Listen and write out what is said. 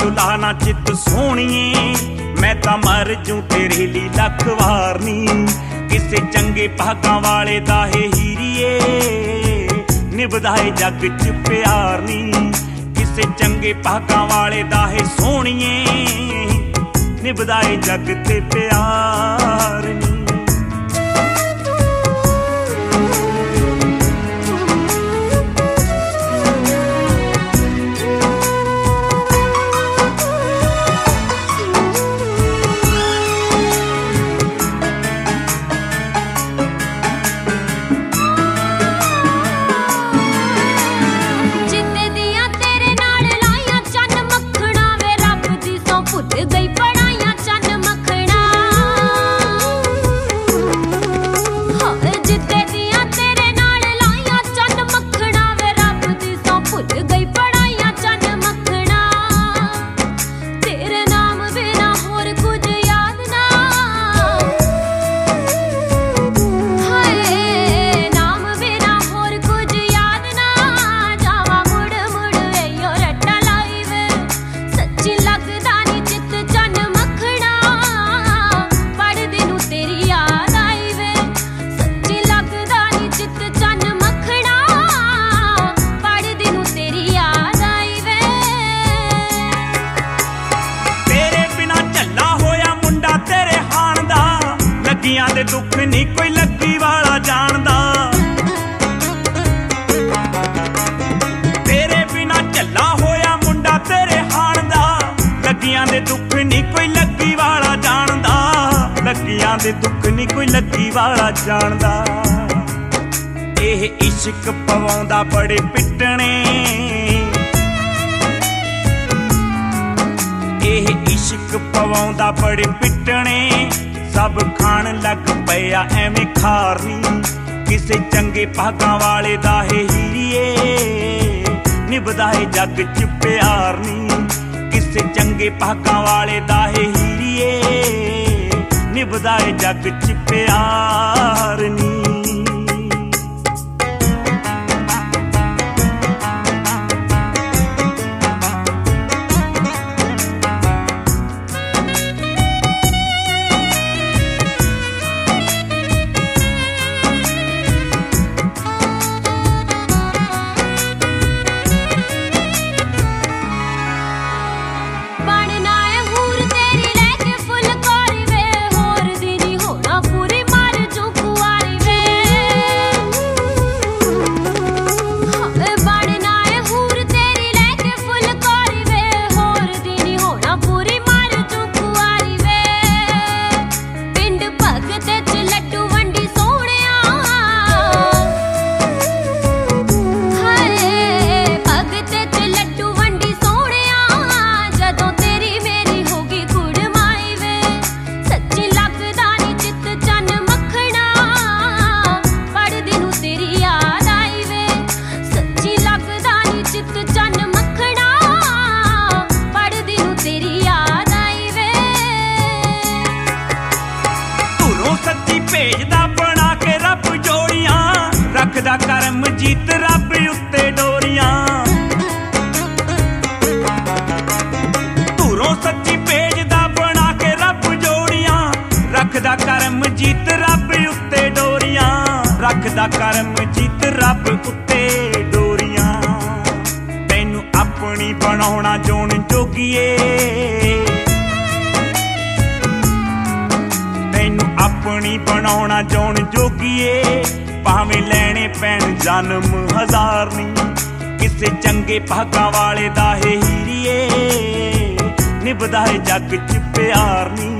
ਲਾਣਾ ਚਿੱਤ ਸੋਹਣੀਏ, ਮੈਂ ਤਾਂ ਮਰ ਜੂ ਤੇਰੇ ਲਈ ਲੱਖ ਵਾਰ ਨੀ। ਕਿਸੇ ਚੰਗੇ ਭਾਗਾਂ ਵਾਲੇ ਦਾ ਹੈ ਹੀਰੀਏ, ਨਿਭਦਾ ਏ ਜੱਗ ਚ ਪਿਆਰ ਨੀ। ਕਿਸੇ ਚੰਗੇ ਭਾਗਾਂ ਵਾਲੇ ਦਾ ਹੈ ਸੋਹਣੀਏ, ਨਿਭਦਾ ਏ ਜੱਗ ਤੇ ਪਿਆਰ ਨੀ। ਲੱਗੀਆਂ ਦੇ ਦੁੱਖ ਨੀ ਕੋਈ ਲੱਗੀ ਵਾਲਾ ਜਾਣਦਾ, ਤੇਰੇ ਬਿਨਾ ਝੱਲਾ ਹੋਇਆ ਮੁੰਡਾ ਤੇਰੇ ਹਾਣ ਦਾ। ਲੱਗੀਆਂ ਦੇ ਦੁੱਖ ਨੀ ਕੋਈ ਲੱਗੀ ਵਾਲਾ ਜਾਣਦਾ, ਲੱਗੀਆਂ ਦੇ ਦੁੱਖ ਨੀ ਕੋਈ ਲੱਗੀ ਵਾਲਾ ਜਾਣਦਾ। ਇਹ ਇਸ਼ਕ ਪਵਾਉਂਦਾ ਬੜੇ ਪਿੱਟਣੇ, ਇਹ ਇਸ਼ਕ ਪਵਾਉਂਦਾ ਬੜੇ ਪਿੱਟਣੇ। ਸਭ ਖਾਣ ਲੱਗ ਪਿਆ ਐਵੇਂ ਖਾਰ ਨੀ। ਕਿਸੇ ਚੰਗੇ ਭਾਗਾਂ ਵਾਲੇ ਦਾ ਹੈ ਹੀਰੀਏ, ਨਿਭਦਾ ਏ ਜੱਗ ਚ ਪਿਆਰ ਨੀ। ਕਿਸੇ ਚੰਗੇ ਭਾਗਾਂ ਵਾਲੇ ਦਾ ਹੈ ਹੀਰੀਏ, ਨਿਭਦਾ ਏ ਜੱਗ ਚ ਪਿਆਰ ਨੀ। ਭੇਜਦਾ ਬਣਾ ਕੇ ਰੱਬ ਜੋੜੀਆਂ, ਰੱਖਦਾ ਕਰਮਜੀਤ ਰੱਬ ਉੱਤੇ ਡੋਰੀਆਂ। ਧੁਰੋਂ ਸੱਚੀ ਭੇਜਦਾ ਬਣਾ ਕੇ ਰੱਬ ਜੋੜੀਆਂ, ਰੱਖਦਾ ਕਰਮਜੀਤ ਰੱਬ ਉੱਤੇ ਡੋਰੀਆਂ। ਰੱਖਦਾ ਕਰਮਜੀਤ ਰੱਬ ਉੱਤੇ ਡੋਰੀਆਂ। ਤੈਨੂੰ ਆਪਣੀ ਬਣਾਉਣਾ ਜੋਣ ਜੋਗੀਏ, ਤੈਨੂੰ ਆਪਣੀ ਬਣਾਉਣਾ ਜੋਣ ਜੋਗੀਏ। ਭਾਵੇਂ ਲੈਣੇ ਪੈਣ ਜਨਮ ਹਜ਼ਾਰ ਨੀ। ਕਿਸੇ ਚੰਗੇ ਭਾਗਾਂ ਵਾਲੇ ਦਾ ਹੈ ਹੀਰੀਏ, ਨਿਭਦਾ ਏ ਜੱਗ ਚ ਪਿਆਰ ਨੀ।